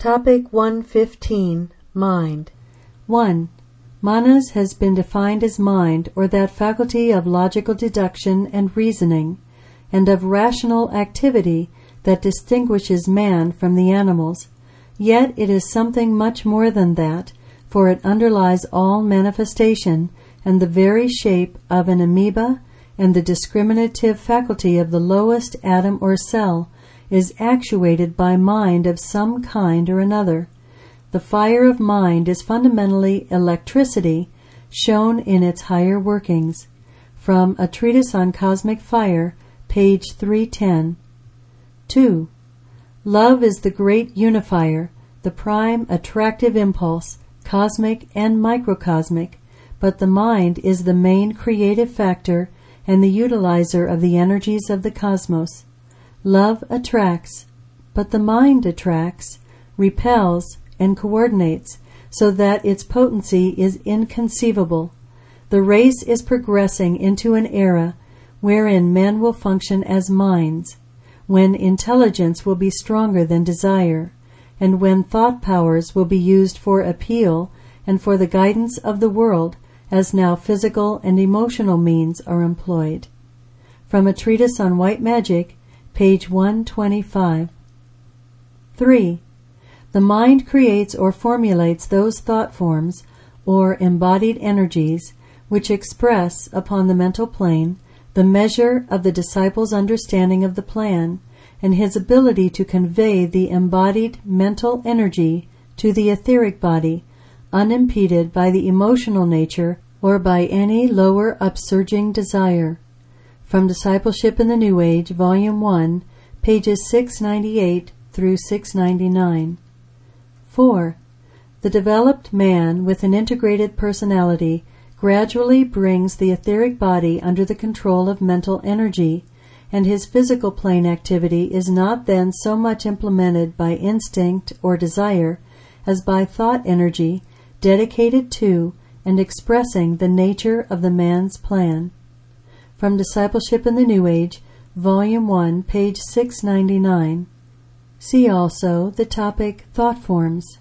Topic 115. Mind. 1. Manas has been defined as mind, or that faculty of logical deduction and reasoning, and of rational activity that distinguishes man from the animals. Yet it is something much more than that, for it underlies all manifestation, and the very shape of an amoeba, and the discriminative faculty of the lowest atom or cell is actuated by mind of some kind or another. The fire of mind is fundamentally electricity, shown in its higher workings. From A Treatise on Cosmic Fire, page 310. 2. Love is the great unifier, the prime attractive impulse, cosmic and microcosmic, but the mind is the main creative factor and the utilizer of the energies of the cosmos. Love attracts, but the mind attracts, repels, and coordinates, so that its potency is inconceivable. The race is progressing into an era wherein men will function as minds, when intelligence will be stronger than desire, and when thought powers will be used for appeal and for the guidance of the world, as now physical and emotional means are employed. From A Treatise on White Magic, page 125. 3. The mind creates or formulates those thought forms, or embodied energies, which express, upon the mental plane, the measure of the disciple's understanding of the plan, and his ability to convey the embodied mental energy to the etheric body, unimpeded by the emotional nature or by any lower upsurging desire. From Discipleship in the New Age, Volume 1, pages 698 through 699. 4. The developed man with an integrated personality gradually brings the etheric body under the control of mental energy, and his physical plane activity is not then so much implemented by instinct or desire as by thought energy dedicated to and expressing the nature of the man's plan. From Discipleship in the New Age, Volume 1, page 699. See also the topic Thought Forms.